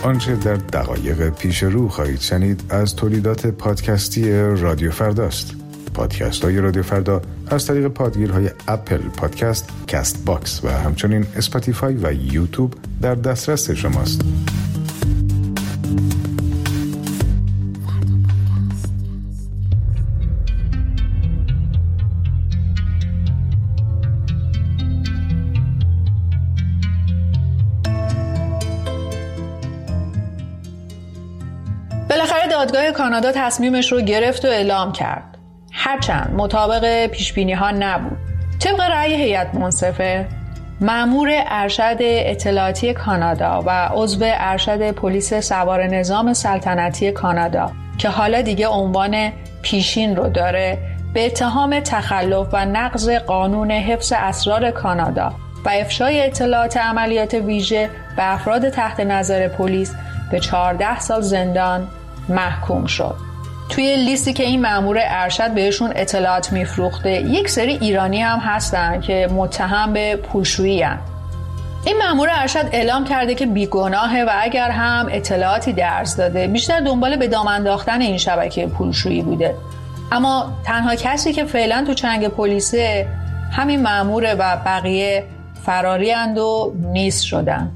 آنچه در دقایق پیش رو خواهید شنید از تولیدات پادکستی رادیو فرداست. پادکست های رادیو فردا از طریق پادگیرهای اپل پادکست، کست باکس و همچنین اسپاتیفای و یوتیوب در دسترس شماست. بالاخره دادگاه کانادا تصمیمش رو گرفت و اعلام کرد. هرچند مطابق پیشبینی‌ها نبود. طبق رأی هیئت منصفه، مأمور ارشد اطلاعاتی کانادا و عضو ارشد پلیس سوار نظام سلطنتی کانادا که حالا دیگه عنوان پیشین رو داره، به اتهام تخلف و نقض قانون حفظ اسرار کانادا و افشای اطلاعات عملیات ویژه به افراد تحت نظر پلیس به 14 سال زندان محکوم شد. توی لیستی که این مأمور ارشد بهشون اطلاعات میفروخته، یک سری ایرانی هم هستن که متهم به پولشویی هستن. این مأمور ارشد اعلام کرده که بیگناهه و اگر هم اطلاعاتی درز داده، بیشتر دنبال به دام انداختن این شبکه پولشویی بوده. اما تنها کسی که فعلا تو چنگ پلیسه همین مأموره و بقیه فراری اند و نیست شدن.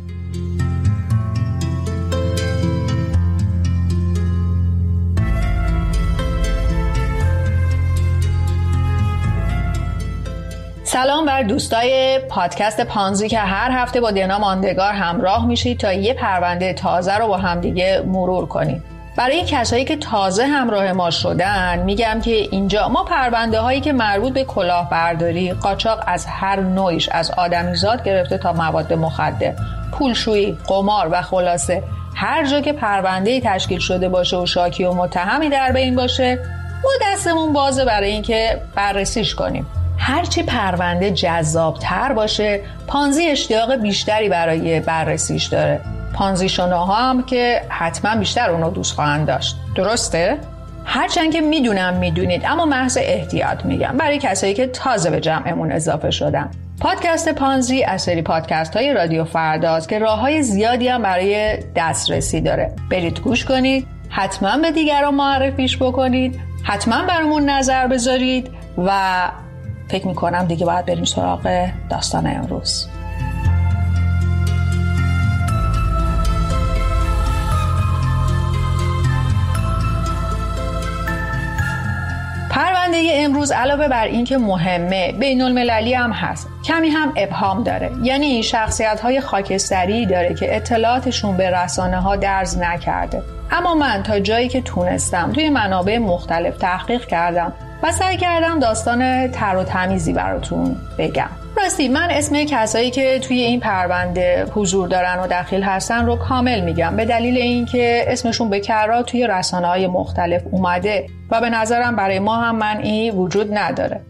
سلام بر دوستای پادکست پانزی که هر هفته با دینا ماندگار همراه میشید تا یه پرونده تازه رو با هم دیگه مرور کنیم. برای کسایی که تازه همراه ما شدن میگم که اینجا ما پرونده هایی که مربوط به کلاهبرداری، قاچاق از هر نوعش، از آدمیزاد گرفته تا مواد مخدر، پولشویی، قمار و خلاصه هر جا که پرونده‌ای تشکیل شده باشه و شاکی و متهمی در بین باشه، ما دستمون بازه برای اینکه بررسیش کنیم. هرچی پرونده جذابتر باشه، پانزی اشتیاق بیشتری برای بررسیش داره. پانزی شناها هم که حتما بیشتر اونو دوست خواهند داشت. درسته؟ هرچند که میدونید، اما محض احتیاط میگم برای کسایی که تازه به جمعمون اضافه شدن. پادکست پانزی از سری پادکست های رادیو فرداست که راههای زیادی هم برای دسترسی داره. برید گوش کنید، حتما به دیگران معرفیش بکنید، حتما برامون نظر بذارید و فکر میکنم دیگه باید بریم سراغ داستان امروز. پرونده امروز علاوه بر این که مهمه، بین المللی هم هست، کمی هم ابهام داره. یعنی شخصیت‌های خاکستری داره که اطلاعاتشون به رسانه‌ها درز نکرده. اما من تا جایی که تونستم توی منابع مختلف تحقیق کردم و سعی کردم داستان تر و تمیزی براتون بگم. راستی من اسم کسایی که توی این پرونده حضور دارن و دخیل هستن رو کامل میگم، به دلیل اینکه اسمشون به کرات توی رسانه‌های مختلف اومده و به نظرم برای ما هم معنی وجود نداره.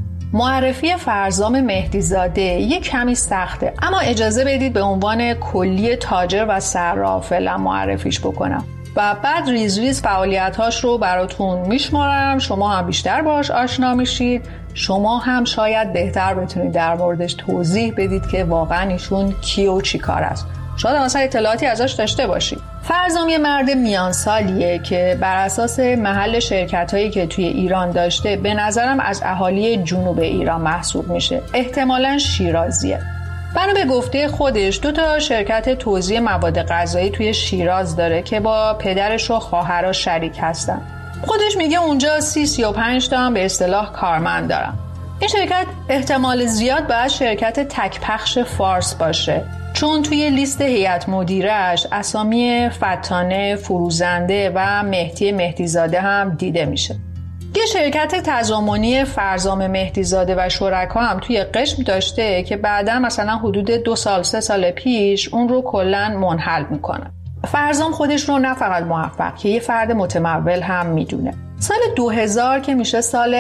معرفی فرزام مهدیزاده یک کمی سخته، اما اجازه بدید به عنوان کلی تاجر و صراف فعلا معرفیش بکنم و بعد ریز فعالیت‌هاش رو براتون میشمارم. شما هم بیشتر باهاش آشنا میشید. شما هم شاید بهتر بتونید در موردش توضیح بدید که واقعا ایشون کی و چی کار است. شاید مثلا اطلاعاتی ازش داشته باشید. فرزام یه مرد میان سالیه که بر اساس محل شرکت‌هایی که توی ایران داشته به نظرم از اهالی جنوب ایران محسوب میشه. احتمالاً شیرازیه. بنا به گفته خودش 2 شرکت توزیع مواد غذایی توی شیراز داره که با پدرش و خواهرش شریک هستن. خودش میگه اونجا 30-35 تا هم به اصطلاح کارمند دارن. این شرکت احتمال زیاد باید شرکت تکپخش فارس باشه، چون توی لیست هیئت مدیرش اسامی فتانه، فروزنده و مهدیزاده هم دیده میشه. یه شرکت تضامنی فرزام مهدیزاده و شرکا هم توی قشم داشته که بعدا مثلا حدود 2-3 سال پیش اون رو کلاً منحل میکنه. فرزام خودش رو نه فقط موفق که یه فرد متمول هم میدونه. سال 2000 که میشه سال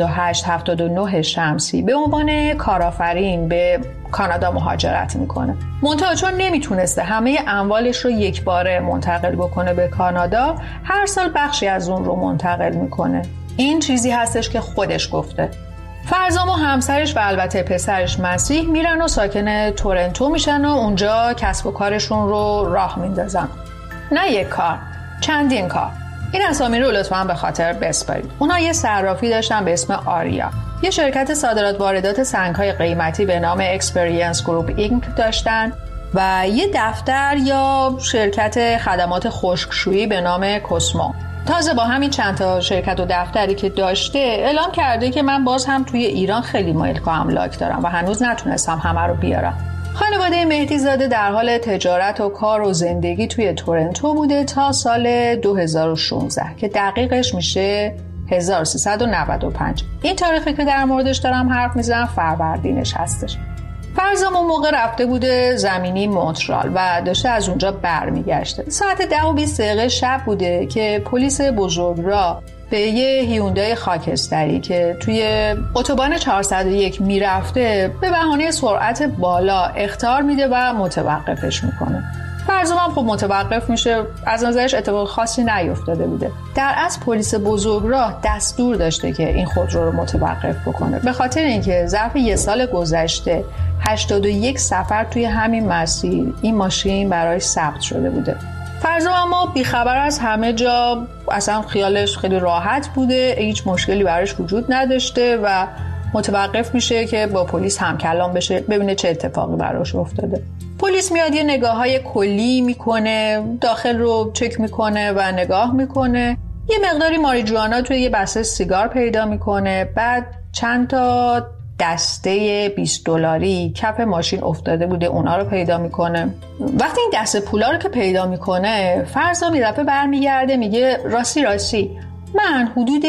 78-79 شمسی به عنوان کارآفرین به کانادا مهاجرت میکنه. منتها چون نمیتونسته همه اموالش رو یک باره منتقل بکنه به کانادا، هر سال بخشی از اون رو منتقل میکنه. این چیزی هستش که خودش گفته. فرزام و همسرش و البته پسرش مسیح میرن و ساکن تورنتو میشن و اونجا کسب و کارشون رو راه میندازن. نه یک کار، چندین کار. این اسامی رو لطفاً به خاطر بسپارید. اونا یه صرافی داشتن به اسم آریا. یه شرکت صادرات واردات سنگ‌های قیمتی به نام اکسپریانس گروپ اینک داشتن و یه دفتر یا شرکت خدمات خشکشویی به نام کوسمو. تازه با همین چند تا شرکت و دفتری که داشته اعلام کرده که من باز هم توی ایران خیلی ملک و املاک دارم و هنوز نتونستم همه رو بیارم. خانواده مهدی زاده در حال تجارت و کار و زندگی توی تورنتو بوده تا سال 2016 که دقیقش میشه 1395. این تاریخی که در موردش دارم حرف میزنم فروردینش هستش. فرزام اون موقع رفته بوده زمینی مونترال و داشته از اونجا برمیگشته. ساعت 10:20 شب بوده که پلیس بزرگراه به یه هیوندای خاکستری که توی اتوبان 401 میرفته به بهانه سرعت بالا اخطار میده و متوقفش میکنه. فرزام هم خب متوقف میشه، از نظرش اتفاق خاصی نیفتاده بوده. در اصل پلیس بزرگراه دستور داشته که این خودرو رو متوقف بکنه، به خاطر اینکه ظرف یه سال گذشته 81 سفر توی همین مسیر این ماشین برایش ثبت شده بوده. فرزام اما بیخبر از همه جا، اصلا خیالش خیلی راحت بوده، هیچ مشکلی براش وجود نداشته و متوقف میشه که با پلیس همکلام بشه ببینه چه اتفاقی براش افتاده. پلیس میاد یه نگاه‌های کلی میکنه، داخل رو چک میکنه و نگاه میکنه. یه مقداری ماریجوانا توی یه بسته سیگار پیدا میکنه. بعد چند تا دسته $20 کف ماشین افتاده بوده، اونا رو پیدا میکنه. وقتی این دسته پولا رو که پیدا میکنه، فرزام یه دفعه برمیگرده میگه راستی من حدود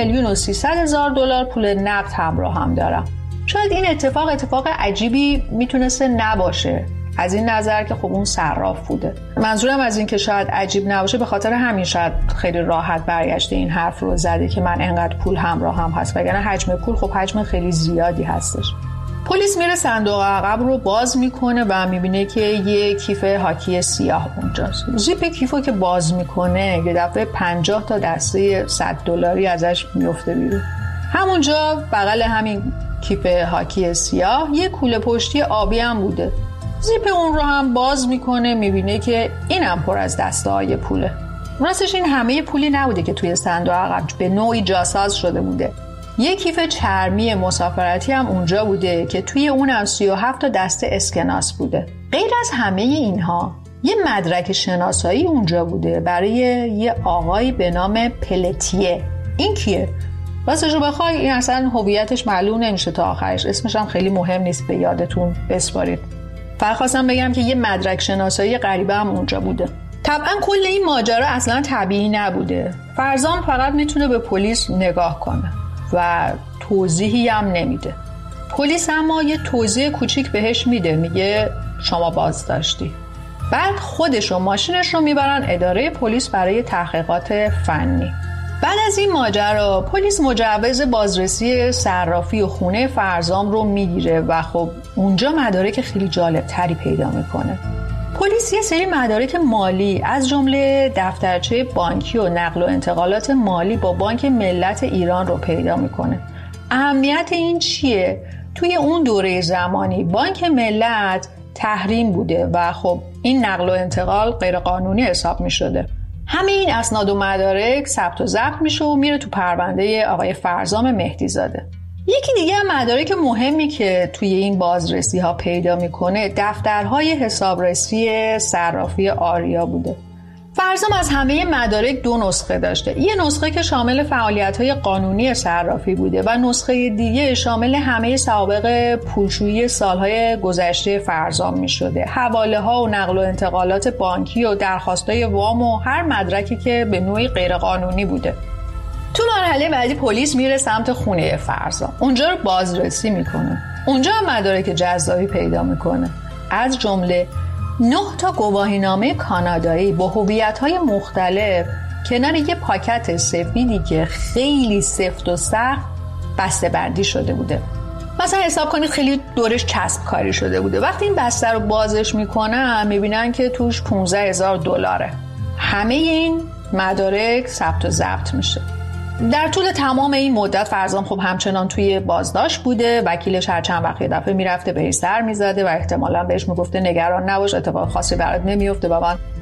$1,300,000 پول نقد همراه هم دارم. شاید این اتفاق عجیبی میتونسته نباشه از این نظر که خب اون صراف بوده. منظورم از این که شاید عجیب نباشه به خاطر همین شاید خیلی راحت برگشته این حرف رو زده که من انقدر پول همراه هم هست، وگرنه حجم پول خب حجم خیلی زیادی هستش. پلیس میره صندوق عقب رو باز میکنه و میبینه که یه کیف هاکی سیاه اونجاست. زیپ کیفو که باز میکنه یه دفعه 50 تا دسته $100 ازش میفته بیرون. همونجا بغل همین کیف هاکی سیاه یه کوله پشتی آبی هم بوده. زیپ اون رو هم باز میکنه، میبینه که اینم پر از دسته های پوله. راستش این همه پولی نبوده که توی صندوق عقب، به نوعی جاساز شده بوده. یه کیف چرمی مسافرتی هم اونجا بوده که توی اونم 37 تا دسته اسکناس بوده. غیر از همه اینها یه مدرک شناسایی اونجا بوده برای یه آقایی به نام پلتیه. این کیه؟ راستش رو بخوای این اصلا هویتش معلوم نمیشه تا آخرش، اسمش هم خیلی مهم نیست، به یادتون بسپارید. فقط خواستم بگم که یه مدرک شناسایی غریبه هم اونجا بوده. طبعا کل این ماجرا اصلا طبیعی نبوده. فرزام فقط میتونه به پلیس نگاه کنه و توضیحی هم نمیده. پلیس اما یه توضیح کوچیک بهش میده، میگه شما بازداشتی. بعد خودش و ماشینش رو میبرن اداره پلیس برای تحقیقات فنی. بعد از این ماجرا پلیس مجوز بازرسی صرافی و خونه فرزام رو میگیره و خب اونجا مدارک خیلی جالب تری پیدا میکنه. پلیس یه سری مدارک مالی از جمله دفترچه بانکی و نقل و انتقالات مالی با بانک ملت ایران رو پیدا میکنه. اهمیت این چیه؟ توی اون دوره زمانی بانک ملت تحریم بوده و خب این نقل و انتقال غیر قانونی حساب میشده. همه این اسناد و مدارک ثبت و ضبط میشه و میره تو پرونده آقای فرزام مهدی زاده. یکی دیگه مدارک مهمی که توی این بازرسی ها پیدا میکنه دفترهای حسابرسی صرافی آریا بوده. فرزام از همه مدارک 2 نسخه داشته. یه نسخه که شامل فعالیت‌های قانونی صرافی بوده و نسخه دیگه شامل همه سوابق پولشویی سالهای گذشته فرزام می‌شده. حواله‌ها و نقل و انتقالات بانکی و درخواست‌های وام و هر مدرکی که به نوعی غیرقانونی بوده. تو مرحله بعدی پلیس میره سمت خونه فرزام. اونجا رو بازرسی میکنه. اونجا هم مدارک جذابی پیدا میکنه. از جمله 9 تا گواهینامه کانادایی با هویت‌های مختلف کنار یه پاکت سفیدی که خیلی سفت و سخت بسته‌بندی شده بوده. مثلا حساب کنید خیلی دورش چسب کاری شده بوده. وقتی این بسته رو بازش میکنن میبینن که توش $15,000. همه این مدارک ثبت و ضبط میشه. در طول تمام این مدت فرزام خب همچنان توی بازداشت بوده. وکیلش هر چند وقت یه دفعه میرفته بهش سر میزده و احتمالاً بهش میگفته نگران نباش، اتفاق خاصی برات نمیفته و من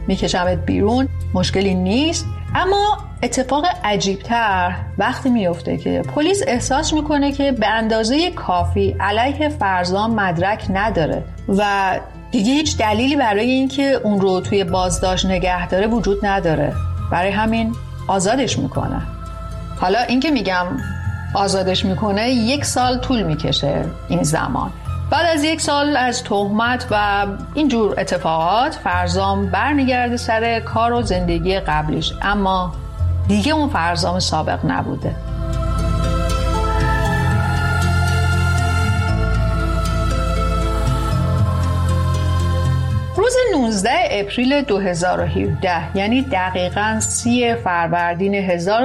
میکشمت بیرون، مشکلی نیست. اما اتفاق عجیبتر وقتی میفته که پلیس احساس میکنه که به اندازه کافی علیه فرزام مدرک نداره و دیگه هیچ دلیلی برای اینکه اون رو توی بازداشت نگه داره وجود نداره. برای همین آزادش میکنه. حالا اینکه میگم آزادش میکنه 1 سال طول میکشه این زمان. بعد از 1 سال از تهمت و اینجور اتفاقات فرزام برمیگرده سر کار و زندگی قبلیش، اما دیگه اون فرزام سابق نبوده. روز 19 اپریل 2017 یعنی دقیقاً 30 فروردین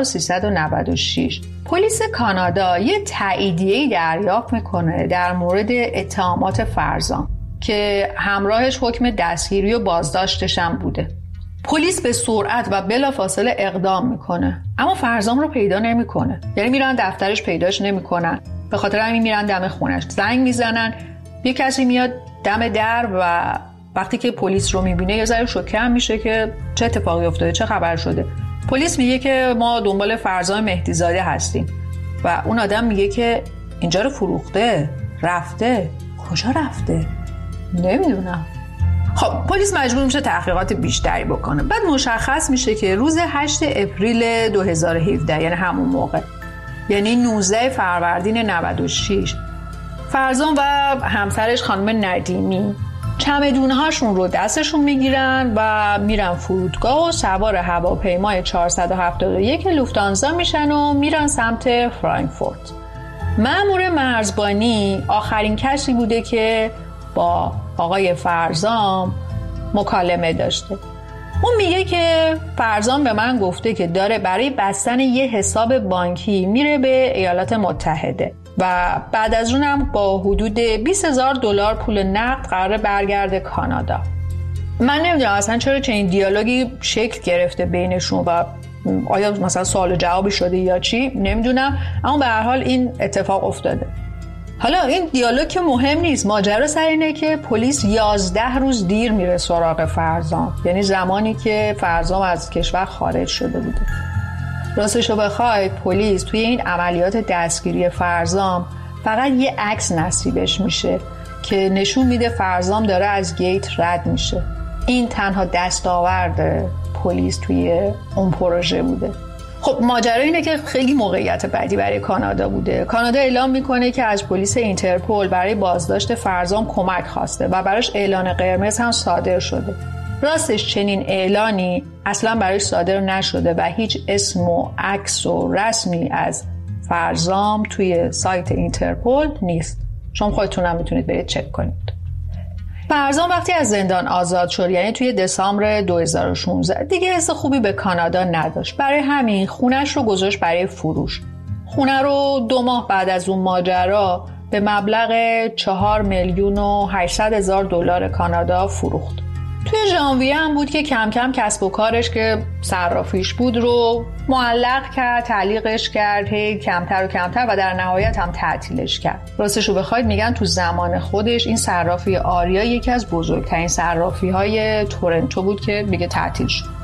1396 پلیس کانادا یه تاییدیه‌ای دریافت میکنه در مورد اتهامات فرزام که همراهش حکم دستگیری و بازداشتش هم بوده. پلیس به سرعت و بلافاصله اقدام میکنه اما فرزام رو پیدا نمیکنه. یعنی میرن دفترش پیداش نمیکنن، به خاطر همین میرن دم خونش زنگ میزنن. یه کسی میاد دم در و وقتی که پلیس رو میبینه یه ذره شوکه هم میشه که چه اتفاقی افتاده، چه خبر شده. پلیس میگه که ما دنبال فرزام مهدیزاده هستیم و اون آدم میگه که اینجا رو فروخته، رفته. کجا رفته؟ نمیدونم. خب پلیس مجبور میشه تحقیقات بیشتری بکنه. بعد مشخص میشه که روز 8 اپریل 2017 یعنی همون موقع، یعنی 19 فروردین 96 فرزام و همسرش خانم ندیمی چمدونهاشون رو دستشون میگیرن و میرن فرودگاه و سوار هواپیمای 471 لوفتانزا میشن و میرن سمت فرانکفورت. مأمور مرزبانی آخرین کسی بوده که با آقای فرزام مکالمه داشته. اون میگه که فرزام به من گفته که داره برای بستن یه حساب بانکی میره به ایالات متحده و بعد از اونم با حدود $20,000 پول نقد قراره برگرده کانادا. من نمیدونم اصلا چرا چنین دیالوگی شکل گرفته بینشون و آیا مثلا سوال و جوابی شده یا چی نمیدونم، اما به هر حال این اتفاق افتاده. حالا این دیالوگ که مهم نیست، ماجرا سر اینه که پلیس 11 روز دیر میره سراغ فرزام، یعنی زمانی که فرزام از کشور خارج شده بوده. راستشو بخواید پلیس توی این عملیات دستگیری فرزام فقط یه عکس نصیبش میشه که نشون میده فرزام داره از گیت رد میشه. این تنها دستاورد پلیس توی اون پروژه بوده. خب ماجرا اینه که خیلی موقعیت بدی برای کانادا بوده. کانادا اعلام میکنه که از پلیس اینترپل برای بازداشت فرزام کمک خواسته و براش اعلان قرمز هم صادر شده. راستش چنین اعلانی اصلا براش صادر نشده و هیچ اسم و عکس و رسمی از فرزام توی سایت اینترپل نیست. شما خودتونم میتونید برید چک کنید. فرزام وقتی از زندان آزاد شد، یعنی توی دسامبر 2016، دیگه حس خوبی به کانادا نداشت. برای همین خونش رو گذاشت برای فروش. خونه رو 2 ماه بعد از اون ماجرا به مبلغ $4,800,000 کانادا فروخت. توی ژانویه هم بود که کم کم کسب و کارش که صرافیش بود رو معلق کرد، تعلیقش کرد، هی کمتر و کمتر و در نهایت هم تعطیلش کرد. راستشو بخواید میگن تو زمان خودش این صرافی آریا یکی از بزرگترین صرافی های تورنتو بود که دیگه تعطیل شد.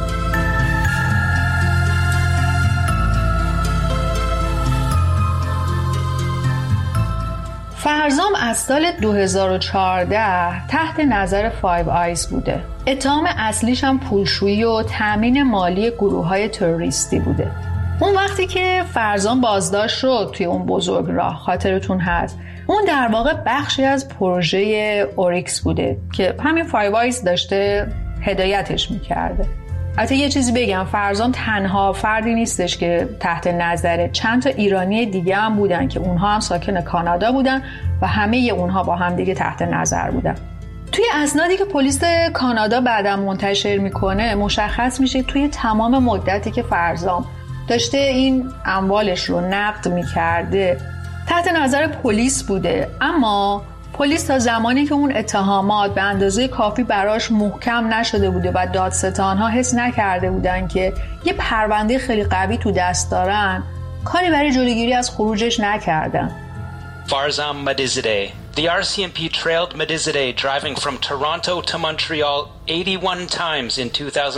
فرزام از سال 2014 تحت نظر فایو آیز بوده. اتهام اصلیش هم پولشویی و تامین مالی گروه‌های تروریستی بوده. اون وقتی که فرزام بازداشت شد توی اون بزرگراه، خاطرتون هست، اون در واقع بخشی از پروژه اوریکس بوده که همین فایو آیز داشته هدایتش میکرده. البته یه چیزی بگم، فرزام تنها فردی نیستش که تحت نظره. چند تا ایرانی دیگه هم بودن که اونها هم ساکن کانادا بودن و همه اونها با هم دیگه تحت نظر بودن. توی اسنادی که پلیس کانادا بعداً منتشر میکنه مشخص میشه توی تمام مدتی که فرزام داشته این اموالش رو نقد میکرده تحت نظر پلیس بوده، اما پلیس تا زمانی که اون اتهامات به اندازه کافی براش محکم نشده بوده و دادستان‌ها حس نکرده بودن که یه پرونده خیلی قوی تو دست دارن، کاری برای جلوگیری از خروجش نکردن. Farzam Madizadeh The RCMP trailed Medizadeh driving from Toronto to Montreal 81 times in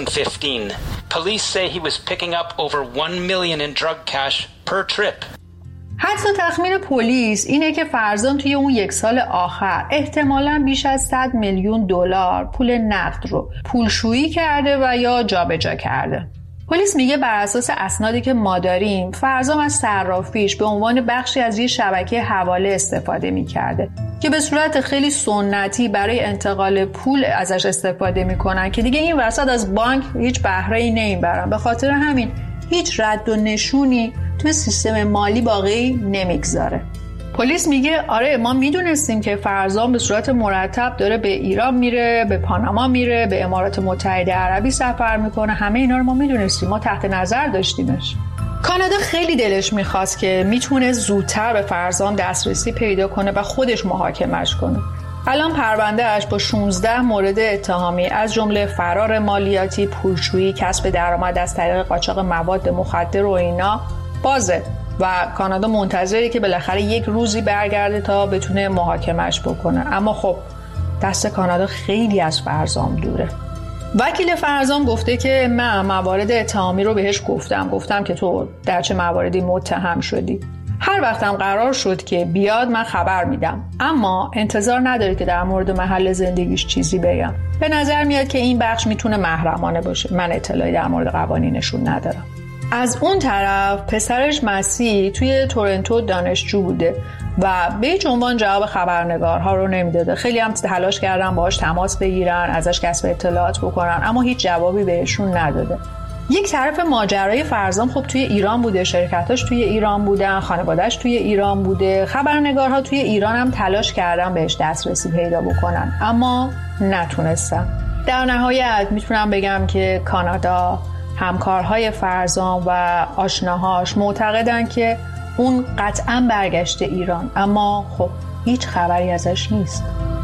2015. Police say he was picking up over $1 million in drug cash per trip. حتی تخمین پلیس اینه که فرزام توی اون یک سال آخر احتمالاً بیش از 100 میلیون دلار پول نقد رو پولشویی کرده و یا جابجا کرده. پلیس میگه بر اساس اسنادی که ما داریم فرزام از صرافیش به عنوان بخشی از یه شبکه حواله استفاده میکرده که به صورت خیلی سنتی برای انتقال پول ازش استفاده میکنن که دیگه این وسط از بانک هیچ بهره‌ای نمیبرن. به خاطر همین هیچ رد و نشونی توی سیستم مالی باقی نمیگذاره. پلیس میگه آره ما میدونستیم که فرزام به صورت مرتب داره به ایران میره، به پاناما میره، به امارات متحده عربی سفر میکنه. همه اینا رو ما میدونستیم، ما تحت نظر داشتیمش. کانادا خیلی دلش میخواست که میتونه زودتر به فرزام دسترسی پیدا کنه و خودش محاکمش کنه. الان پرونده‌اش با 16 مورد اتهامی از جمله فرار مالیاتی، پولشویی، کسب درآمد از طریق قاچاق مواد مخدر و اینا بازه و کانادا منتظره که بالاخره یک روزی برگرده تا بتونه محاکمش بکنه. اما خب دست کانادا خیلی از فرزام دوره. وکیل فرزام گفته که من موارد اتهامی رو بهش گفتم که تو در چه مواردی متهم شدی. هر وقتم قرار شد که بیاد من خبر میدم، اما انتظار نداره که در مورد محل زندگیش چیزی بگم. به نظر میاد که این بخش میتونه محرمانه باشه. من اطلاعی در مورد قوانینشون ندارم. از اون طرف پسرش مسیح توی تورنتو دانشجو بوده و به هیچ عنوان جواب خبرنگارها رو نمیداده. خیلی هم تلاش کردن باهاش تماس بگیرن، ازش کسب اطلاعات بکنن، اما هیچ جوابی بهشون نداده. یک طرف ماجرای فرزام خب توی ایران بوده، شرکتاش توی ایران بودن، خانواده‌اش توی ایران بوده، خبرنگارها توی ایران هم تلاش کردن بهش دسترسی پیدا بکنن اما نتونستن. در نهایت میتونم بگم که کانادا، همکارهای فرزام و آشناهاش معتقدن که اون قطعاً برگشته ایران، اما خب هیچ خبری ازش نیست.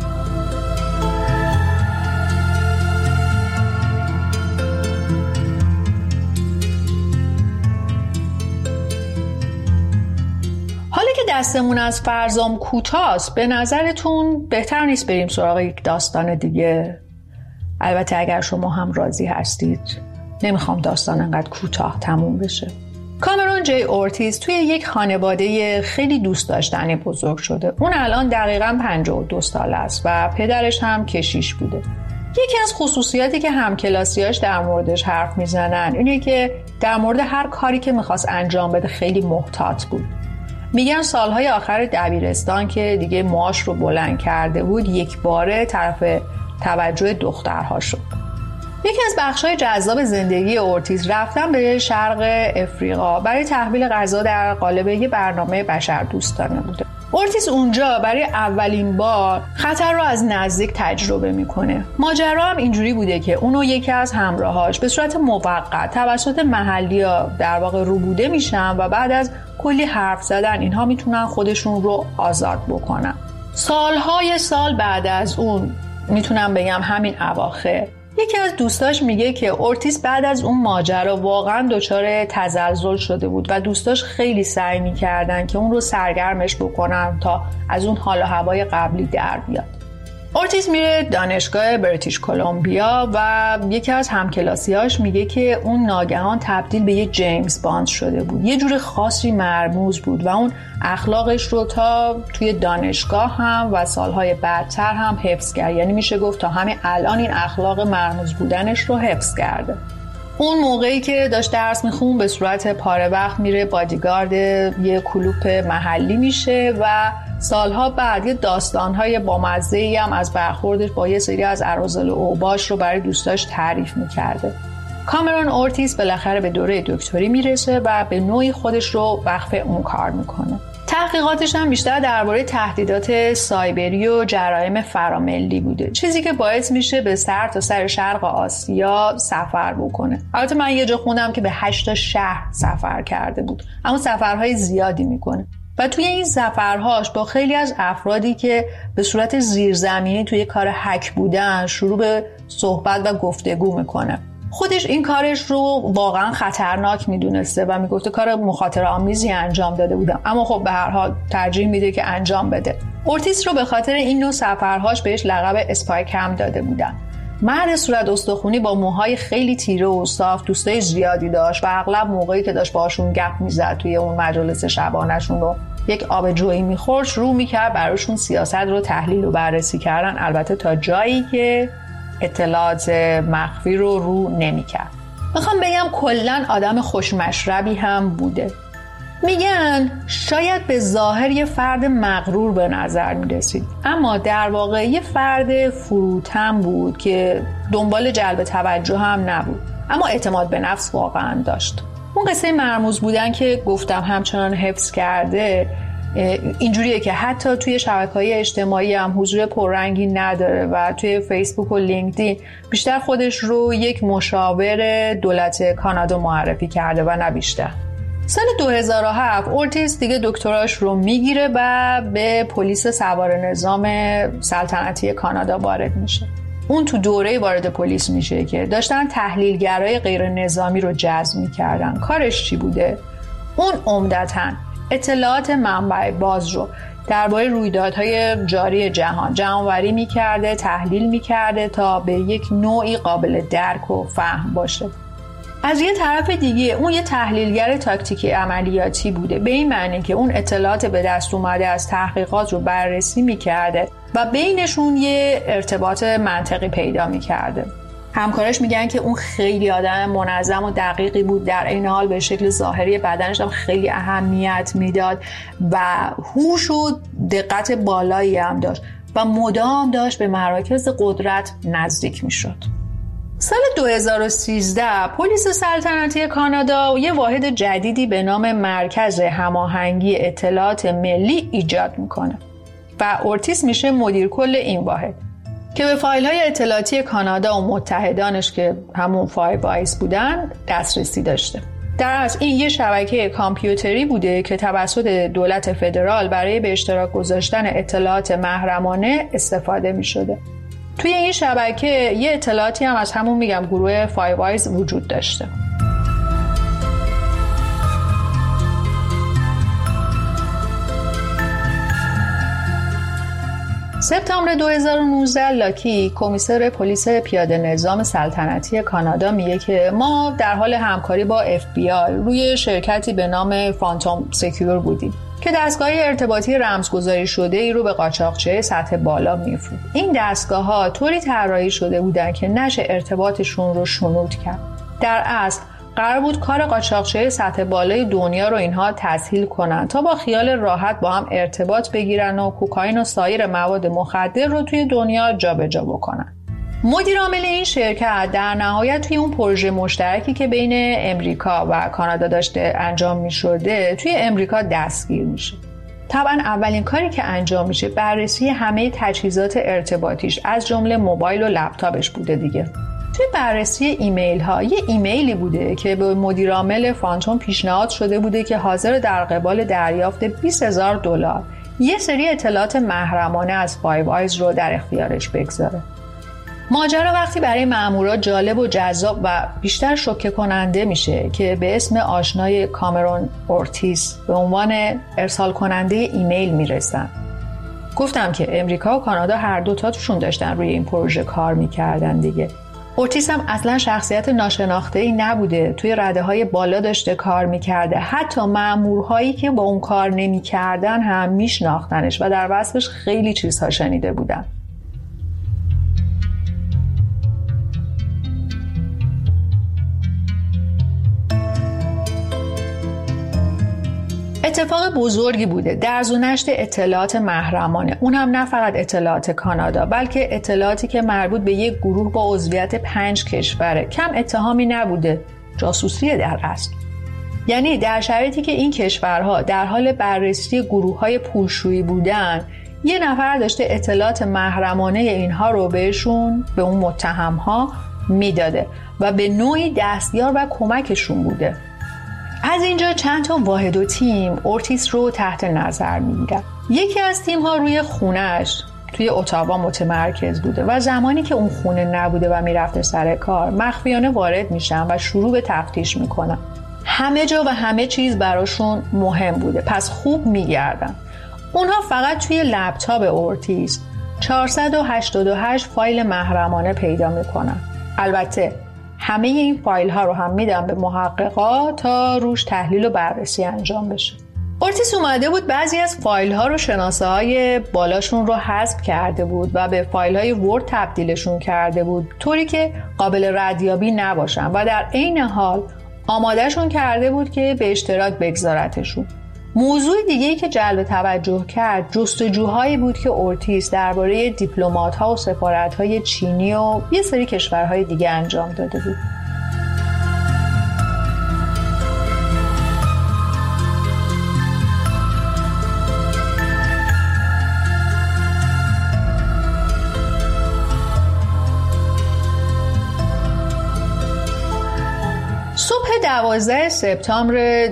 حالا که دستمون از فرزام کوتاست، به نظرتون بهتر نیست بریم سراغ یک داستان دیگه؟ البته اگر شما هم راضی هستید. نمیخوام داستان انقدر کوتاه تموم بشه. کامرون جی اورتیز توی یک خانواده خیلی دوست داشتنی بزرگ شده. اون الان دقیقاً 52 ساله است و پدرش هم کشیش بوده. یکی از خصوصیاتی که همکلاسیاش در موردش حرف میزنن اینه که در مورد هر کاری که میخواست انجام بده خیلی محتاط بود. میگن سالهای آخر دبیرستان که دیگه موهاش رو بلند کرده بود، یک باره طرف توجه دخترها شد. یکی از بخش‌های جذاب زندگی اورتیز رفتن به شرق افریقا برای تحویل غذا در قالب یه برنامه بشردوستانه بوده. اورتیز اونجا برای اولین بار خطر رو از نزدیک تجربه میکنه. ماجرا هم اینجوری بوده که اونو یکی از همراهاش به صورت موقت توسط محلی‌ها در واقع روبوده میشن و بعد از کلی حرف زدن اینها میتونن خودشون رو آزاد بکنن. سالهای سال بعد از اون، میتونم بگم همین اواخر، یکی از دوستاش میگه که اورتیز بعد از اون ماجرا واقعا دچار تزلزل شده بود و دوستاش خیلی سعی میکردن که اون رو سرگرمش بکنن تا از اون حال و هوای قبلی در بیاد. اورتیز میره دانشگاه بریتیش کلمبیا و یکی از همکلاسیاش میگه که اون ناگهان تبدیل به یه جیمز باند شده بود. یه جور خاصی مرموز بود و اون اخلاقش رو تا توی دانشگاه هم و سالهای بعدتر هم حفظ کرد. یعنی میشه گفت تا همین الان این اخلاق مرموز بودنش رو حفظ کرده. اون موقعی که داشت درس میخون به صورت پاره وقت میره بادیگارد یه کلوپ محلی میشه و سالها بعد یه داستانهای بامزه‌ای هم از برخوردش با یه سری از اراذل و اوباش رو برای دوستاش تعریف میکرده. کامرون اورتیز بالاخره به دوره دکتری میرسه و به نوعی خودش رو وقف اون کار میکنه. تحقیقاتش هم بیشتر درباره تهدیدات سایبری و جرایم فراملی بوده، چیزی که باعث میشه به سر تا سر شرق آسیا سفر بکنه. البته من یه جا خوندم که به 8 شهر سفر کرده بود، اما سفرهای زیادی میکنه و توی این سفرهاش با خیلی از افرادی که به صورت زیرزمینی توی کار هک بودن شروع به صحبت و گفتگو میکنه. خودش این کارش رو واقعا خطرناک میدونسته و میگفته کار مخاطره آمیزی انجام داده بودم، اما خب به هر حال ترجیح میده که انجام بده. اورتیز رو به خاطر این نوع سفرهاش بهش لقب اسپای کم داده بودن. مرد صورت استخونی با موهای خیلی تیره و صاف، دوستای زیادی داشت و اغلب موقعی که داشت باشون گپ میزد توی اون مجالس شبانه‌شون رو یک آبجویی میخورد، شروع میکرد براشون سیاست رو تحلیل و بررسی کردن، البته تا جایی که اطلاعات مخفی رو نمیکرد. میخوام بگم کلن آدم خوشمشربی هم بوده. میگن شاید به ظاهر یه فرد مغرور به نظر میرسید، اما در واقع یه فرد فروتن بود که دنبال جلب توجه هم نبود، اما اعتماد به نفس واقعا داشت. اون قصه مرموز بودن که گفتم همچنان حفظ کرده اینجوریه که حتی توی شبکه‌های اجتماعی هم حضور پررنگی نداره و توی فیسبوک و لینکدین بیشتر خودش رو یک مشاور دولت کانادا معرفی کرده و نه بیشتر. سال 2007 اورتیز دیگه دکتراش رو میگیره و به پلیس سوار نظام سلطنتی کانادا وارد میشه. اون تو دوره وارد پلیس میشه که داشتن تحلیلگرای غیر نظامی رو جذب میکردن. کارش چی بوده؟ اون عمدتاً اطلاعات منبع باز رو درباره رویدادهای جاری جمع‌آوری میکرده، تحلیل میکرده تا به یک نوعی قابل درک و فهم باشه. از یه طرف دیگه اون یه تحلیلگر تاکتیکی عملیاتی بوده، به این معنی که اون اطلاعات به دست اومده از تحقیقات رو بررسی میکرده و بینشون یه ارتباط منطقی پیدا میکرده. همکارش میگن که اون خیلی آدم منظم و دقیقی بود، در این حال به شکل ظاهری بدنش هم خیلی اهمیت میداد و هوش و دقت بالایی هم داشت و مدام داشت به مراکز قدرت نزدیک میشد. سال 2013 پلیس سلطنتی کانادا یه واحد جدیدی به نام مرکز هماهنگی اطلاعات ملی ایجاد میکنه و اورتیز میشه مدیر کل این واحد که به فایل‌های اطلاعاتی کانادا و متحدانش که همون فایو آیز بودن دسترسی داشته. در اصل این یه شبکه کامپیوتری بوده که توسط دولت فدرال برای به اشتراک گذاشتن اطلاعات محرمانه استفاده می‌شده. توی این شبکه یه اطلاعاتی هم از همون گروه فایو آیز وجود داشته. سپتامبر 2019 لاکی کمیسر پلیس پیاده نظام سلطنتی کانادا میگه که ما در حال همکاری با FBI روی شرکتی به نام فانتوم سکیور بودیم که دستگاه ارتباطی رمزگذاری شده ای رو به قاچاقچی سطح بالا میفروخت. این دستگاه‌ها طوری طراحی شده بودن که نشه ارتباطشون رو شنود کرد. در اصل قرار بود کار قاچاقچی سطح بالای دنیا رو اینها تسهیل کنن تا با خیال راحت با هم ارتباط بگیرن و کوکائین و سایر مواد مخدر رو توی دنیا جابجا بکنن. مدیر عامل این شرکت در نهایت توی اون پروژه مشترکی که بین امریکا و کانادا داشته انجام می‌شده توی امریکا دستگیر میشه. طبعا اولین کاری که انجام میشه بررسی همه تجهیزات ارتباطیش از جمله موبایل و لپتاپش بوده دیگه. توی بررسی ایمیل ها یه ایمیلی بوده که به مدیر عامل فانتوم پیشنهاد شده بوده که حاضر در قبال دریافت $20,000 یه سری اطلاعات محرمانه از فایو آیز رو در اختیارش بگذاره. ماجرا وقتی برای مأمورا جالب و جذاب و بیشتر شوکه کننده میشه که به اسم آشنای کامرون اورتیز به عنوان ارسال کننده ایمیل میرسن. گفتم که امریکا و کانادا هر دوتا توشون داشتن روی این پروژه کار میکردن دیگه. اورتیز هم اصلا شخصیت ناشناخته‌ای نبوده، توی رده‌های بالا داشته کار میکرده، حتی مأمورهایی که با اون کار نمیکردن هم میشناختنش و در وصفش خیلی چیزها شنیده بودن. اتفاق بزرگی بوده درز و نشت اطلاعات محرمانه، اون هم نه فقط اطلاعات کانادا بلکه اطلاعاتی که مربوط به یک گروه با عضویت 5 کشوره. کم اتهامی نبوده، جاسوسیه در اصل. یعنی در شرایطی که این کشورها در حال بررسی گروه‌های پولشویی بودن، یه نفر داشته اطلاعات محرمانه اینها رو بهشون، به اون متهم‌ها میداده و به نوعی دستیار و کمکشون بوده. از اینجا چند تا واحد و تیم اورتیز رو تحت نظر میگیرن. یکی از تیم‌ها روی خونه‌اش توی اتاوا متمرکز بوده و زمانی که اون خونه نبوده و میرفته سر کار مخفیانه وارد میشن و شروع به تفتیش میکنن. همه جا و همه چیز براشون مهم بوده، پس خوب میگردن. اونها فقط توی لپتاپ اورتیز 488 فایل محرمانه پیدا میکنن. البته همه این فایل ها رو هم میدن به محققا تا روش تحلیل و بررسی انجام بشه. اورتیز اومده بود بعضی از فایل ها رو شناسه های بالاشون رو حذف کرده بود و به فایل های ورد تبدیلشون کرده بود طوری که قابل ردیابی نباشن و در عین حال آمادهشون کرده بود که به اشتراک بگذارتشون. موضوع دیگه‌ای که جلب توجه کرد جستجوهایی بود که اورتیز درباره دیپلمات‌ها و سفارت‌های چینی و یه سری کشورهای دیگه انجام داده بود. صبح 12 سپتامبر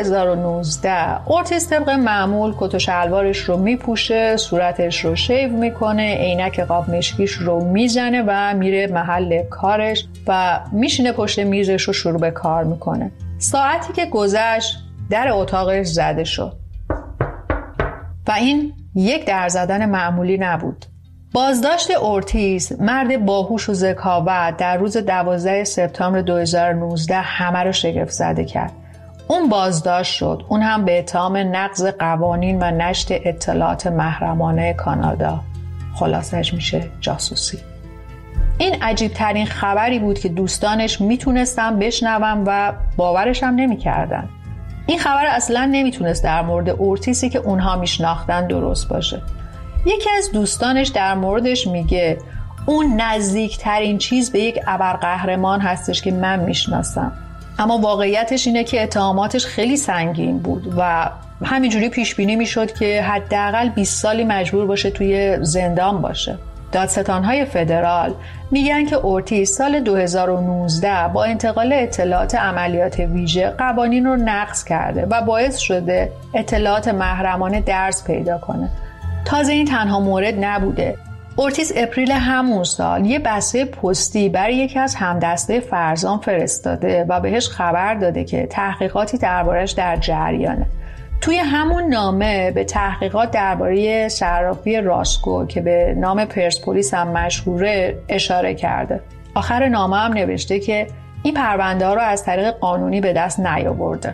2019 اورتیز طبق معمول کت و شلوارش رو میپوشه، صورتش رو شیو میکنه، عینک قاب مشکیش رو میزنه و میره محل کارش و میشینه پشت میزش رو شروع به کار میکنه. ساعتی که گذشت در اتاقش زده شد و این یک در زدن معمولی نبود. بازداشت اورتیز، مرد باهوش و ذکاوت، در روز 12 سپتامبر 2019 همه رو شگفت زده کرد. اون بازداشت شد، اون هم به اتهام نقض قوانین و نشر اطلاعات محرمانه کانادا. خلاصش میشه جاسوسی. این عجیب ترین خبری بود که دوستانش میتونستن بشنون و باورش هم نمیکردن. این خبر اصلا نمیتونست در مورد اورتیزی که اونها میشناختن درست باشه. یکی از دوستانش در موردش میگه اون نزدیکترین چیز به یک ابرقهرمان هستش که من میشناسم. اما واقعیتش اینه که اتهاماتش خیلی سنگین بود و همینجوری پیش بینی میشد که حداقل 20 سالی مجبور باشه توی زندان باشه. دادستانهای فدرال میگن که اورتیز سال 2019 با انتقال اطلاعات عملیات ویژه قوانین رو نقض کرده و باعث شده اطلاعات محرمانه درز پیدا کنه. تازه این تنها مورد نبوده. اورتیز اپریل همون سال یه بسته پستی برای یکی از همدسته فرزان فرستاده و بهش خبر داده که تحقیقاتی دربارش در جریانه. توی همون نامه به تحقیقات درباره صرافی راسکو که به نام پرسپولیس هم مشهوره اشاره کرده. آخر نامه هم نوشته که این پرونده ها رو از طریق قانونی به دست نیاورده.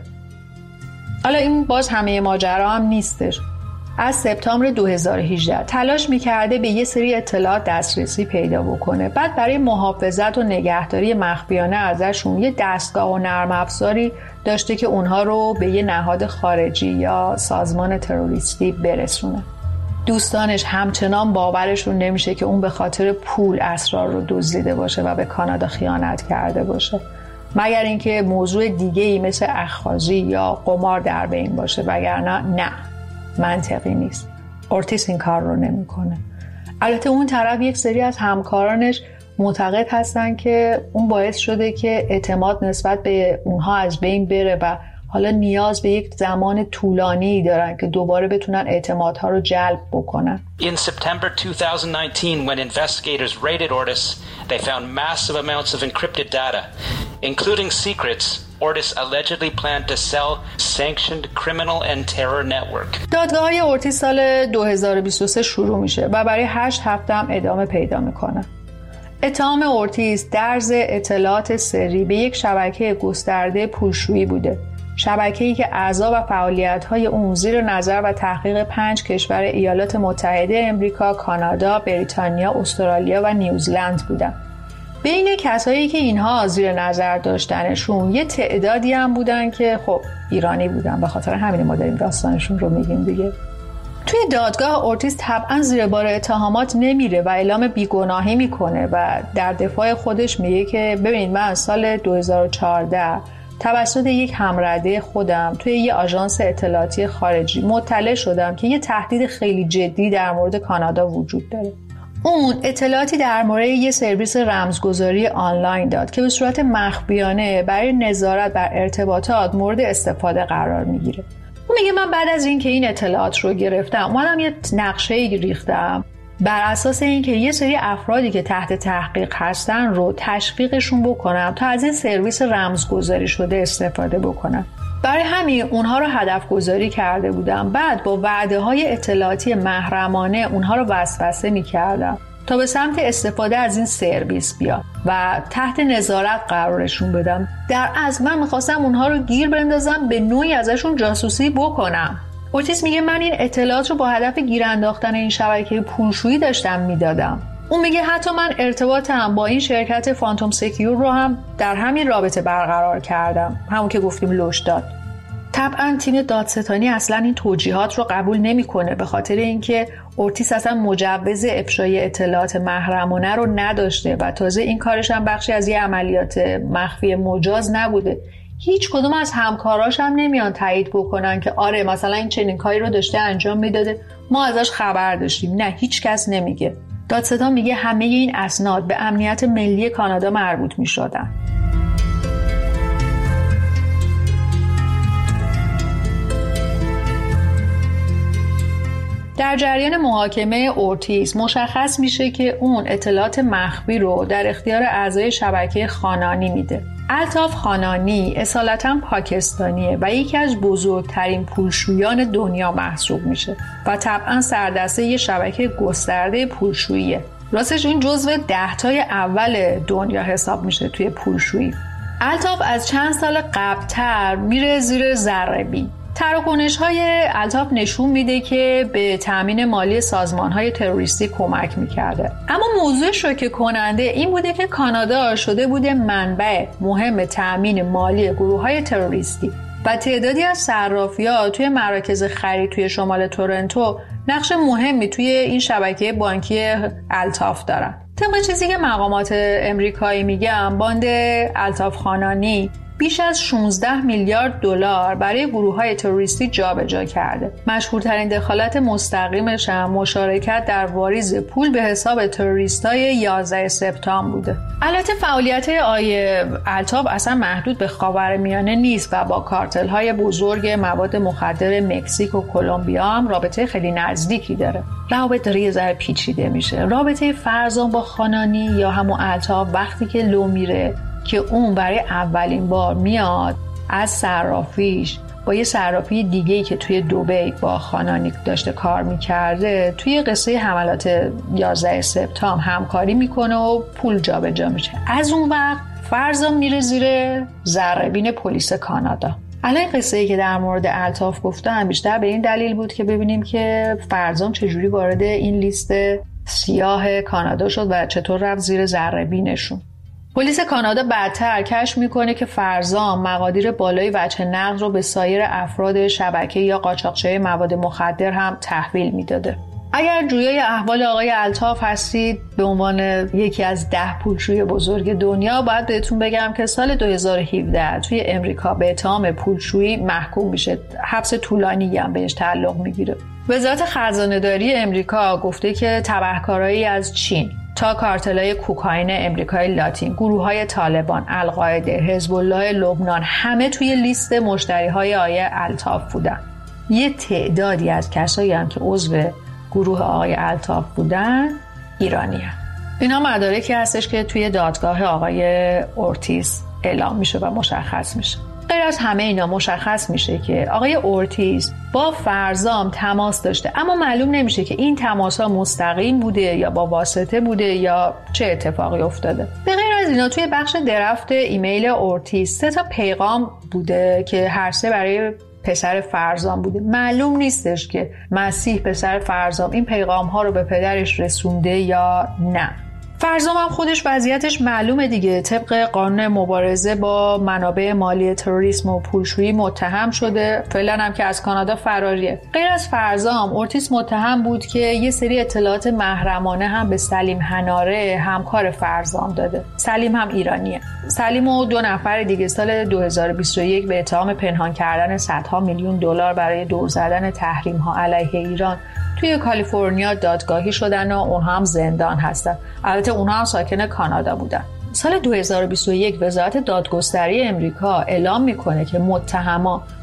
حالا این باز همه ماجرا هم نیستش. از سپتامبر 2018 تلاش میکرده به یه سری اطلاعات دسترسی پیدا بکنه. بعد برای محافظت و نگهداری مخفیانه ازشون یه دستگاه و نرم افزاری داشته که اونها رو به یه نهاد خارجی یا سازمان تروریستی برسونه. دوستانش همچنان باورشون نمیشه که اون به خاطر پول اسرار رو دزدیده باشه و به کانادا خیانت کرده باشه، مگر اینکه موضوع دیگه‌ای مثل اخاذی یا قمار در بین باشه، وگرنه نه، منطقی نیست. اورتیز این کار رو نمیکنه. البته اون طرف یک سری از همکارانش معتقد هستن که اون باعث شده که اعتماد نسبت به اونها از بین بره و حالا نیاز به یک زمان طولانی دارن که دوباره بتونن اعتمادها رو جلب بکنن. In September 2019, when investigators raided Ortis, they found massive amounts of encrypted data, including secrets Ortis allegedly planned to sell sanctioned criminal and terror network. دادگاه‌های اورتیز سال 2023 شروع میشه و برای 8 هفته هم ادامه پیدا میکنه. اتهام اورتیز درز اطلاعات سری به یک شبکه گسترده پولشویی بوده. شبکه‌ای که اعضا و فعالیت‌های اون زیر نظر و تحقیق 5 کشور ایالات متحده امریکا، کانادا، بریتانیا، استرالیا و نیوزلند بودن. بین کسایی که اینها زیر نظر داشتنشون یه تعدادی هم بودن که خب ایرانی بودن، به خاطر همین ما داریم داستانشون رو میگیم دیگه. توی دادگاه اورتیز طبعا زیر بار اتهامات نمیره و اعلام بیگناهی میکنه و در دفاع خودش میگه که ببینید من سال 2014 توسط یک همرده خودم توی یه آژانس اطلاعاتی خارجی مطلع شدم که یه تهدید خیلی جدی در مورد کانادا وجود داره. اون اطلاعاتی در مورد یه سرویس رمزگذاری آنلاین داد که به صورت مخفیانه برای نظارت بر ارتباطات مورد استفاده قرار میگیره. اون میگه من بعد از این که این اطلاعات رو گرفتم اومدم یه نقشه‌ای ریختم بر اساس اینکه یه سری افرادی که تحت تحقیق هستن رو تشویقشون بکنم تا از این سرویس رمزگذاری شده استفاده بکنن. برای همین اونها رو هدف گذاری کرده بودم. بعد با وعده‌های اطلاعاتی محرمانه اونها رو وسوسه می‌کردم تا به سمت استفاده از این سرویس بیان و تحت نظارت قرارشون بدم. در اصل من می‌خواستم اونها رو گیر بندازم، به نوعی ازشون جاسوسی بکنم. اورتیز میگه من این اطلاعات رو با هدف گیر انداختن این شبکه پولشویی داشتم میدادم. اون میگه حتی من ارتباطم با این شرکت فانتوم سکیور رو هم در همین رابطه برقرار کردم، همون که گفتیم لوش داد. طبعا تیم دادستانی اصلا این توجیهات رو قبول نمیکنه، به خاطر اینکه اورتیز اصلا مجوز افشای اطلاعات محرمانه رو نداشته و تازه این کارش هم بخشی از یه عملیات مخفی مجاز نبوده. هیچ کدوم از همکاراش هم نمیان تایید بکنن که آره مثلا این چنین کاری رو داشته انجام میداده، ما ازش خبر داشتیم. نه، هیچ کس نمیگه. دادستان میگه همه این اسناد به امنیت ملی کانادا مربوط میشدن. در جریان محاکمه اورتیز مشخص میشه که اون اطلاعات مخفی رو در اختیار اعضای شبکه خانانی میده. الطاف خانانی اصالتاً پاکستانیه و یکی از بزرگترین پولشویان دنیا محسوب میشه و طبعاً سردسته یه شبکه گسترده پولشوییه. راستش این جزو 10 تای اول دنیا حساب میشه توی پولشویی. الطاف از چند سال قبل‌تر میره زیر ذره‌بین. تراکنش‌های الطاف نشون میده که به تامین مالی سازمان‌های تروریستی کمک می‌کرده. اما موضوع شوکه کننده این بوده که کانادا شده بوده منبع مهم تامین مالی گروه‌های تروریستی و تعدادی از صرافی‌ها توی مراکز خرید توی شمال تورنتو نقش مهمی توی این شبکه بانکی الطاف دارن. طبق چیزی که مقامات امریکایی میگن، باند الطاف خانانی بیش از 16 میلیارد دلار برای گروه‌های تروریستی جابجا کرده. مشهورترین دخالت مستقیمش هم مشارکت در واریز پول به حساب تروریستای 11 سپتامبر بوده. البته فعالیت آقای الطاف اصلا محدود به خاورمیانه نیست و با کارتل‌های بزرگ مواد مخدر مکزیک و کلمبیا هم رابطه خیلی نزدیکی داره. رابطه داره یه ذره پیچیده میشه. رابطه فرزان با خانانی یا همون الطاف وقتی که لو میره که اون برای اولین بار میاد از صرافیش با یه صرافی دیگه‌ای که توی دبی با خانانی داشته کار میکرده توی قصه حملات 11 سپتامبر همکاری میکنه و پول جابجا میشه. از اون وقت فرزان میره زیر ذره‌بین پلیس کانادا. الان قصه‌ای که در مورد الطاف گفتم بیشتر به این دلیل بود که ببینیم که فرزان چجوری وارد این لیست سیاه کانادا شد و چطور رفت زیر ذره‌بینشون. پلیس کانادا بعدتر کشف میکنه که فرزان مقادیر بالای وجه نقد رو به سایر افراد شبکه یا قاچاقچی مواد مخدر هم تحویل میداده. اگر جویای احوال آقای الطاف هستید به عنوان یکی از 10 پولشوی بزرگ دنیا، باید بهتون بگم که سال 2017 توی امریکا به اتهام پولشویی محکوم میشه. حبس طولانی هم بهش تعلق میگیره. وزارت خزانه‌داری امریکا گفته که تبهکارایی از چین تا کارتل‌های کوکائین امریکای لاتین، گروه‌های طالبان، القاعده، حزب الله لبنان همه توی لیست مشتری‌های آقای الطاف بودن. یه تعدادی از کسایی هم که عضو گروه آقای الطاف بودن ایرانی هستن. اینا مدارکی هستش که توی دادگاه آقای اورتیز اعلام میشه و مشخص میشه. غیر از همه اینا مشخص میشه که آقای اورتیز با فرزام تماس داشته، اما معلوم نمیشه که این تماس‌ها مستقیم بوده یا با واسطه بوده یا چه اتفاقی افتاده. به غیر از اینا توی بخش درفت ایمیل اورتیز 3 تا پیغام بوده که هر سه برای پسر فرزام بوده. معلوم نیستش که مسیح پسر فرزام این پیغام ها رو به پدرش رسونده یا نه. فرزام هم خودش وضعیتش معلومه دیگه، طبق قانون مبارزه با منابع مالی تروریسم و پولشویی متهم شده، فعلا هم که از کانادا فراریه. غیر از فرزام، اورتیز متهم بود که یه سری اطلاعات محرمانه هم به سلیم هناره همکار فرزام داده. سلیم هم ایرانیه. سلیم و 2 نفر دیگه سال 2021 به اتهام پنهان کردن صدها میلیون دلار برای دور زدن تحریم ها علیه ایران توی کالیفرنیا دادگاهی شدن و اونها هم زندان هستن. البته اونها هم ساکن کانادا بودن. سال 2021 وزارت دادگستری امریکا اعلام میکنه که متهما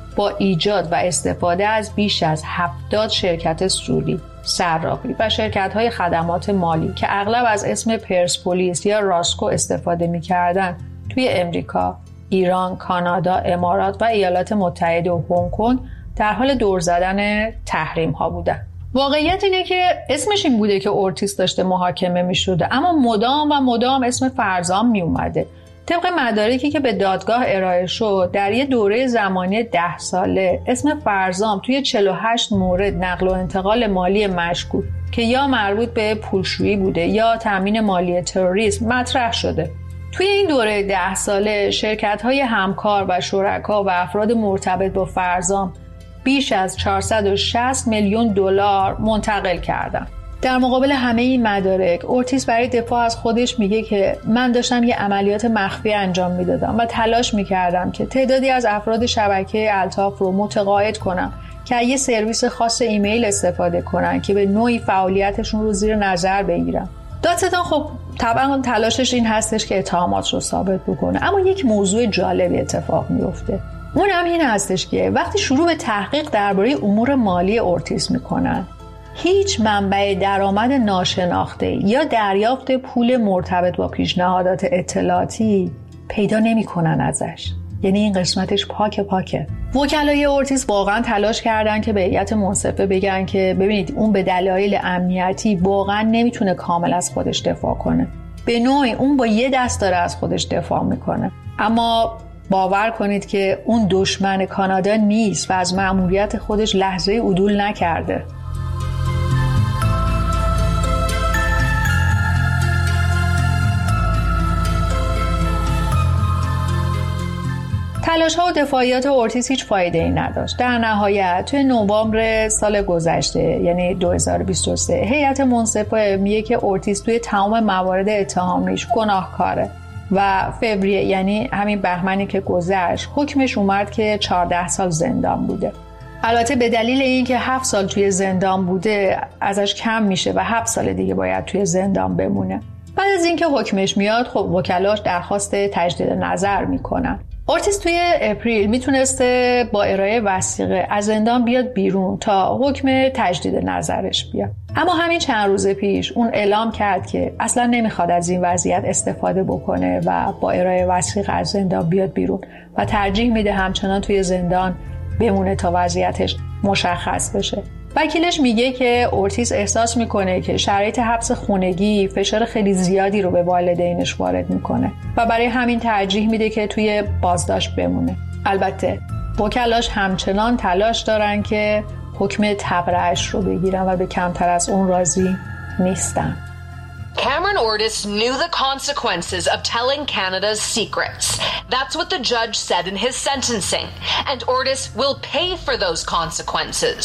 با ایجاد و استفاده از بیش از 70 شرکت سوری، صرافی و شرکت‌های خدمات مالی که اغلب از اسم پرسپولیس یا راسکو استفاده می‌کردند، توی امریکا، ایران، کانادا، امارات و ایالات متحده و هنگ کنگ در حال دور زدن تحریم‌ها بودند. واقعیت اینه که اسمش این بوده که اورتیس داشته محاکمه می‌شده، اما مدام اسم فرزام میومده. طبق مدارکی که به دادگاه ارائه شد، در یه دوره زمانی 10 ساله اسم فرزام توی 48 مورد نقل و انتقال مالی مشکوک که یا مربوط به پولشویی بوده یا تامین مالی تروریسم مطرح شده. توی این دوره 10 ساله شرکت‌های همکار و شرکا و افراد مرتبط با فرزام بیش از 460 میلیون دلار منتقل کردن. در مقابل همه این مدارک، اورتیس برای دفاع از خودش میگه که من داشتم یه عملیات مخفی انجام میدادم و تلاش میکردم که تعدادی از افراد شبکه الطاف رو متقاعد کنم که یه سرویس خاص ایمیل استفاده کنن که به نوعی فعالیتشون رو زیر نظر بگیرن. دادستان خب طبعا تلاشش این هستش که اتهامات رو ثابت بکنه، اما یک موضوع جالبی اتفاق میفته. اون هم این هستش که وقتی شروع به تحقیق درباره امور مالی اورتیس میکنن، هیچ منبع درآمد ناشناخته یا دریافت پول مرتبط با پیشنهادات اطلاعاتی پیدا نمی‌کنن ازش. یعنی این قسمتش پاکه. وکلای اورتیس واقعا تلاش کردن که به هیئت منصفه بگن که ببینید اون به دلایل امنیتی واقعا نمیتونه کامل از خودش دفاع کنه. به نوعی اون با یه دست داره از خودش دفاع میکنه. اما باور کنید که اون دشمن کانادا نیست و از مأموریت خودش لحظه عدول نکرده. تلاش‌ها و دفاعیات اورتیس هیچ فایده‌ای نداشت. در نهایت توی نوامبر سال گذشته یعنی 2023 هیئت منصفه میگه که اورتیس توی تمام موارد اتهامیش گناهکاره و فوریه یعنی همین بهمنی که گذشت حکمش اومد که 14 سال زندان بوده. البته به دلیل اینکه 7 سال توی زندان بوده ازش کم میشه و 7 سال دیگه باید توی زندان بمونه. بعد از اینکه حکمش میاد خب وکلاش درخواست تجدید نظر میکنن. اورتیس توی اپریل میتونسته با ارائه وثیقه از زندان بیاد بیرون تا حکم تجدید نظرش بیاد، اما همین چند روز پیش اون اعلام کرد که اصلا نمیخواد از این وضعیت استفاده بکنه و با ارائه وثیقه از زندان بیاد بیرون و ترجیح میده همچنان توی زندان بمونه تا وضعیتش مشخص بشه. وکیلش میگه که اورتیس احساس میکنه که شرایط حبس خونگی فشار خیلی زیادی رو به والدینش وارد میکنه و برای همین ترجیح میده که توی بازداشت بمونه. البته وکلاش همچنان تلاش دارن که حکم تبرئه‌اش رو بگیرن و به کمتر از اون راضی نیستن. Cameron Ortis knew the consequences of telling Canada's secrets. That's what the judge said in his sentencing. And Ortis will pay for those consequences.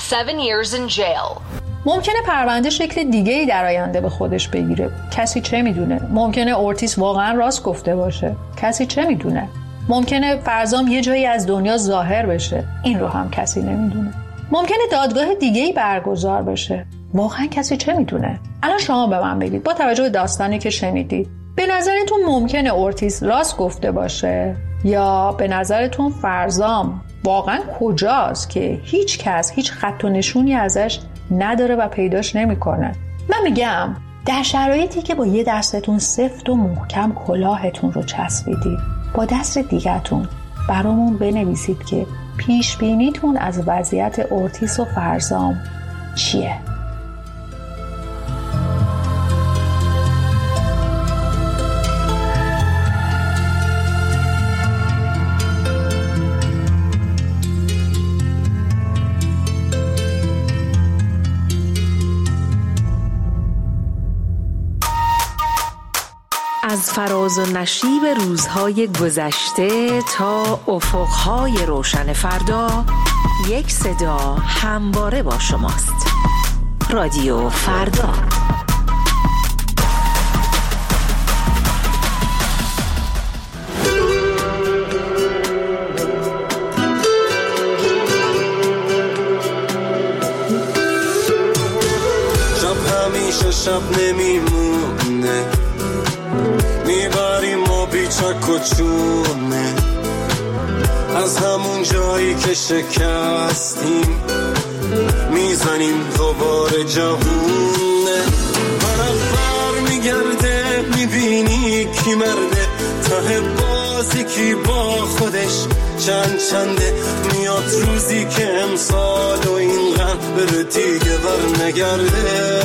7 years in jail. ممکنه پرونده شکل دیگه‌ای در آینده به خودش بگیره. کسی چه میدونه؟ ممکنه اورتیس واقعا راست گفته باشه. کسی چه میدونه؟ ممکنه فرزام یه جایی از دنیا ظاهر بشه. این رو هم کسی نمیدونه. ممکنه دادگاه دیگه‌ای برگزار بشه. واقعا کسی چه میدونه؟ الان شما به من بگید با توجه به داستانی که شنیدید به نظرتون ممکنه اورتیس راست گفته باشه یا به نظرتون فرزام واقعا کجاست که هیچ کس هیچ خط و نشونی ازش نداره و پیداش نمیکنه؟ من میگم در شرایطی که با یه دستتون سفت و محکم کلاهتون رو چسبیدید، با دست دیگتون برامون بنویسید که پیش بینیتون از وضعیت اورتیس و فرزام چیه؟ از فراز و نشیب روزهای گذشته تا افقهای روشن فردا، یک صدا همواره با شماست. رادیو فردا. شب همیشه شب نمیمونه، میبریم و بیچک و چونه، از همون جایی که شکستیم میزنیم دوباره جهونه. ورق بر میگرده میبینی کی مرده، ته بازی کی با خودش چنده. میاد روزی که امسال و این غم بره دیگه بر نگرده.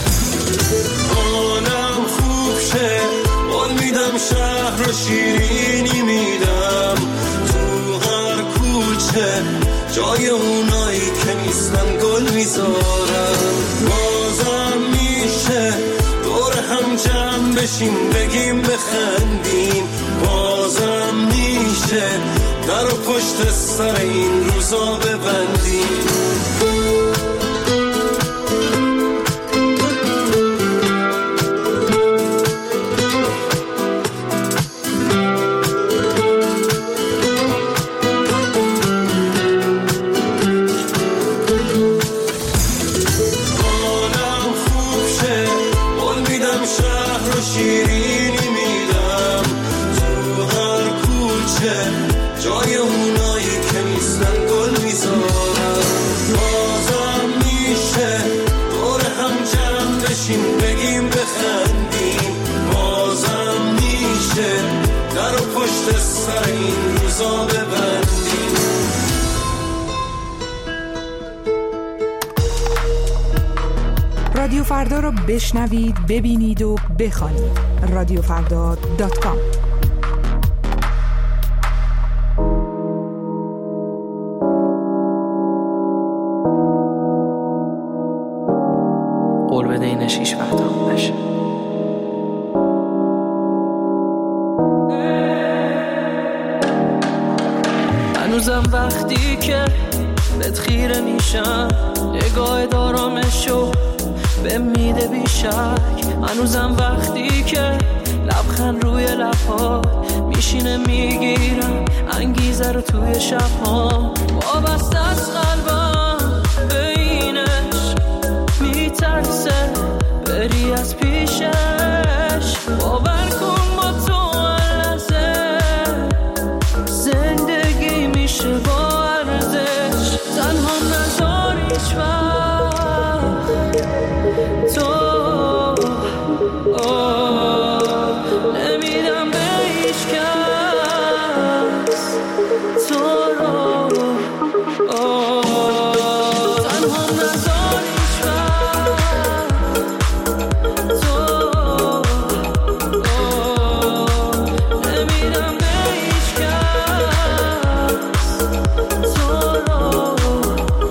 حالم خوب شه قول میدم، شهر رو شیرینی میدم، تو هر کوچه جای اونایی که نیستن گل میذارم. بازم میشه دور هم جمع بشیم بگیم بخندیم، بازم میشه در و پشت سر این روزا ببندیم. جای اونایی که نیستن گل میذارم. بازم میشه دور هم جمع بشیم بگیم بخندیم، بازم میشه در و پشت سر این روزا ببندیم. رادیو فردا رو بشنوید، ببینید و بخوانید. رادیوفردا.com. قول بده اینش هیچ وقت هم نشه. هنوزم وقتی که بهت خیره میشم، نگاه دارامشو به میده بیشک. هنوزم وقتی که لبخند روی لبها میشینه میگیرم انگیزه رو توی شبها. وابسته از قلبم به اینش میترسه بری از پیشش. باور کن با تو لحظه زندگی میشه با ارزش. تنها نذار هیچ وقت تو نمیدم به هیچ کس تو رو. تنها نذار هیچ وقت تو نمیدم به هیچ کس تو رو.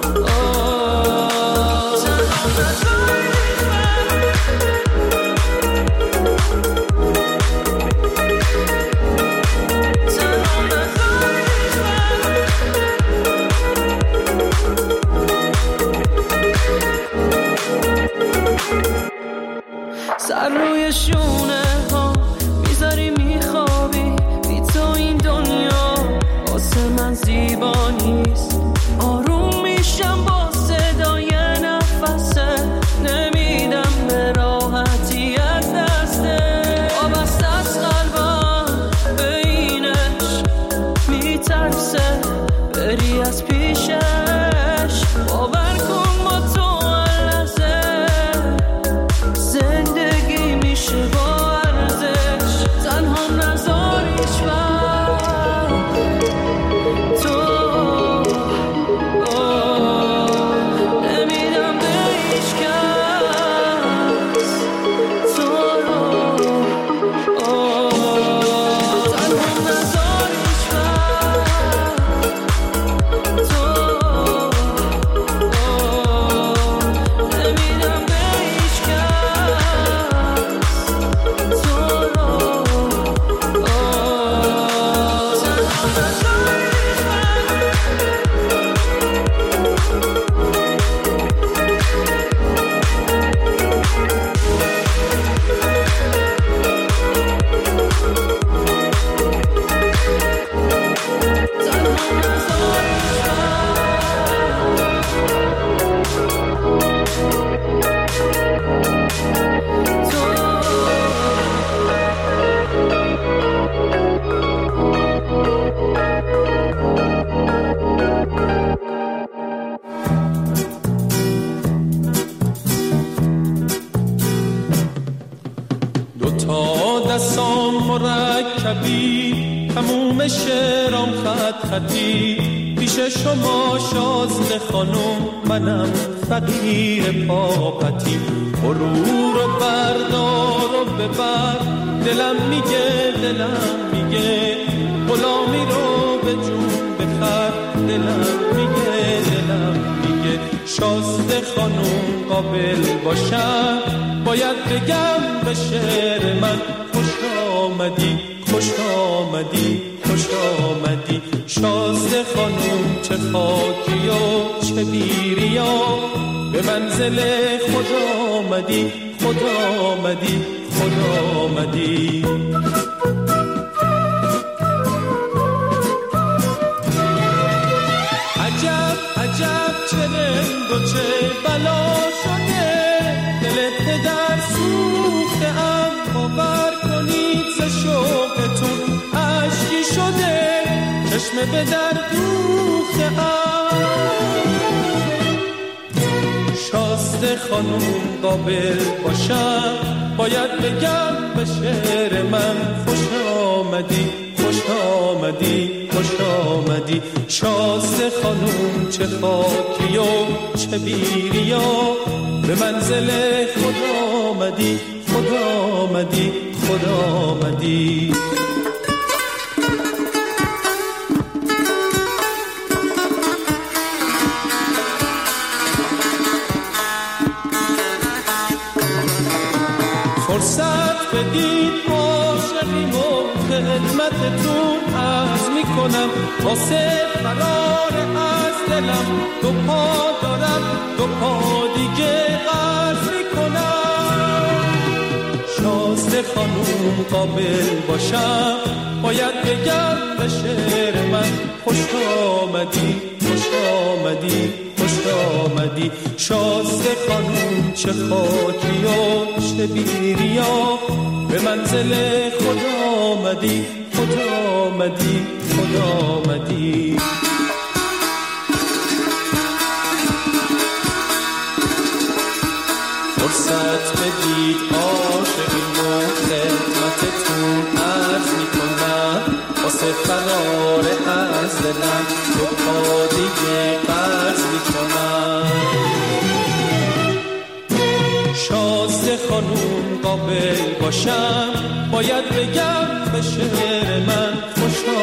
مرکبی، تموم شعرام خط خطی، پیش شما شازده خانم منم فقیر پاپتی. برو رو بردار و ببر، دلم میگه غلامی رو به جون بخر، دلم میگه شازده خانم قابل باشم، باید بگم به شعر من خوش آمدی شازده خانم، چه خاکی و چه بیریا، به منزل خدا آمدی عجب چه رنگ و چه بلا شده، دل پدر سوخته ام، باور کنید ز شوقتون اشکی شده، چشم به در دوخته ام. شازده خانم قابل باشم، باید بگم به شعر من خوش آمدی شازده خانم، چه خاکی و چه بیریا، به منزل خدا آمدی فرصت بدید عاشقیم و خدمتتون عرض میکنم، واسه فرار از دلم دو پا دارم، دو پا دیگه قرض میکنم. شازده خانوم قابل باشم، باید بگم به شعر من خوش آمدی شازده خانوم، چه خاکی و چه بیریا، به منزل خدا آمدی فرصت بدید عاشقیم و خدمتتون عرض میکنم، واسه فرار از دلم دو پا دیگه قرض میکنم. شازده خانوم قابل باشم، باید بگم به شعر من خوش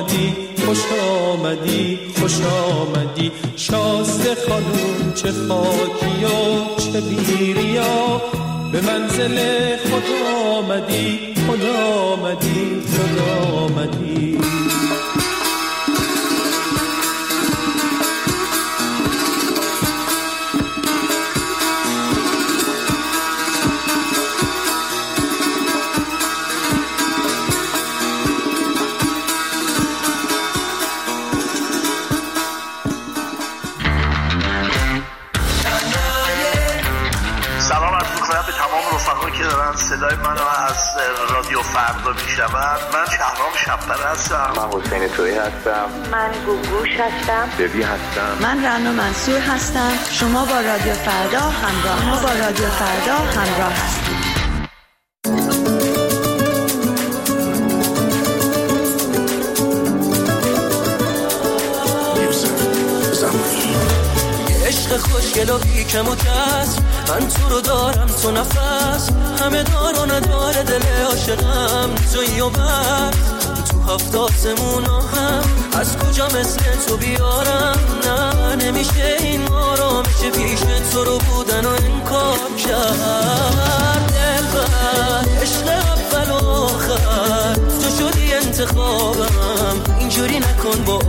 آمدی شازده خانوم، چه خاکی و چه بیریا، به منزل خدا آمدی که دارن صدای منو از رادیو فردا میشنون. من شهرام شب‌پره هستم. من حسین تویی هستم. من گوگوش هستم. ببی هستم. من رنا منصور هستم. شما با رادیو فردا همراه هستید. عشق خوشگل و بیکم و کس، من تو رو دارم تو نفس، همه دار و نداره دل عاشقم تویی و بس. تو هفت آسمونا هم از کجا مثل تو بیارم، نه نمیشه این آرامش پیش تو رو بودن و انکار کرد. دلبر عشق اول و آخر تو شدی انتخابم، اینجوری نکن با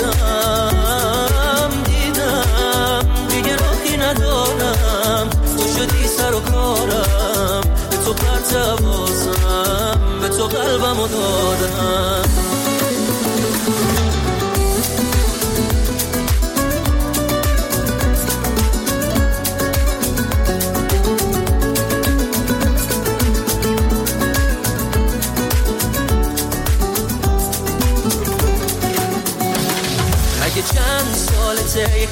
آدم. دیدم دیگه راهی ندارم، تو شدی سر و کارم، به تو پرت بازم، به تو قلبمو دادم.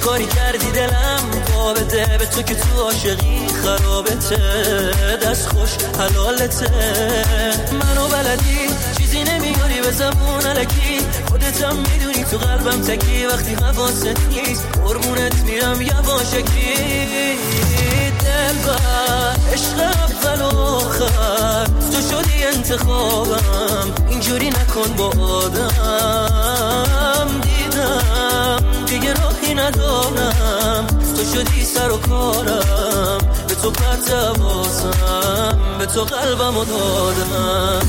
کاری کردی دلم پا بده به تو که تو عاشقی خرابته، دست خوش حلالته. منو بلدی چیزی نمیاری به زبون الکی، خودتم میدونی تو قلبم تکی، وقتی حواست نیست قربونت میرم یواشکی. دلبر عشق اول و آخر تو شدی انتخابم، اینجوری نکن با آدم. دیدم دیگه راهی ندارم، تو شدی سر و کارم، به تو پرت حواسم، به تو قلبمو دادم.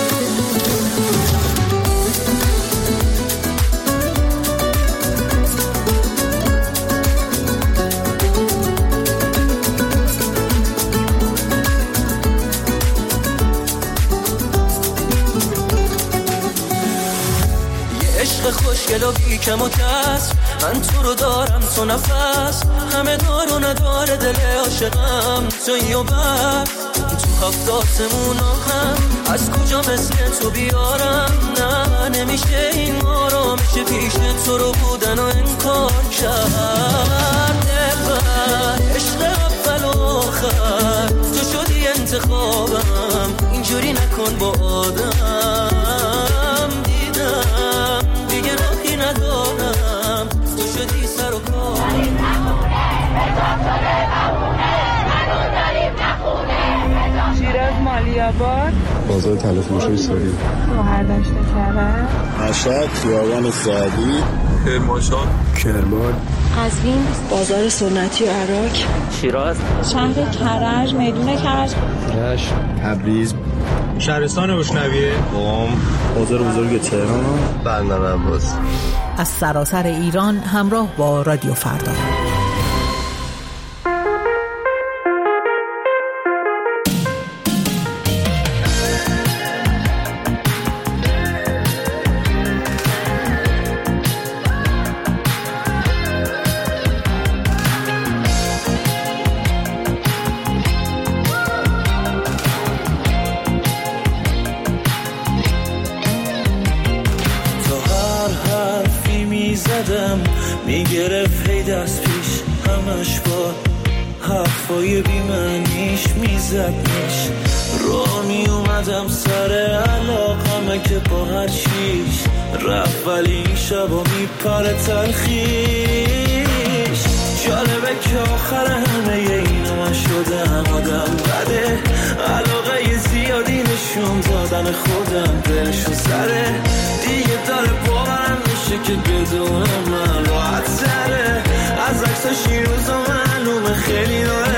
خوشگل و بی کم و کس، من تو رو دارم تو نفس، همه دار و نداره دل عاشقم تویی و بس. تو هفت آسمونا هم از کجا مثل تو بیارم، نه نمیشه این آرامش پیش تو رو بودن و انکار کرد. دلبر عشق اول و آخر تو شدی انتخابم، اینجوری نکن با آدم. دیدم دیگه راهی ندارم، تو شدی سر و کار. شیراز مالیاباد، بازار تلفروشی ساری، شهردشت کرد، مشهد خیابان سعدی، کرمانشاه، کرمان، قزوین بازار سنتی و عراق، شیراز شهر کرج میدون کرج، رشت، تبریز، شهرستان بشنویه، قم، بازار بزرگ تهران، بندر عباس. از سراسر ایران همراه با رادیو فردا. میگرفت هی دست پیش همش با حرفای بیمعنیش میزدنش. را میومدم سر علاقمه که با هر چیش رفت، ولی این شبا میپره تلخیش. جالبه که آخر همه اینا من شدم آدم بده، علاقه زیادی نشون دادن خودم دلشو سره. دیگه داره باورم میشه که بدون من راحت سره، از عکساش این روزا معلومه خیلی داره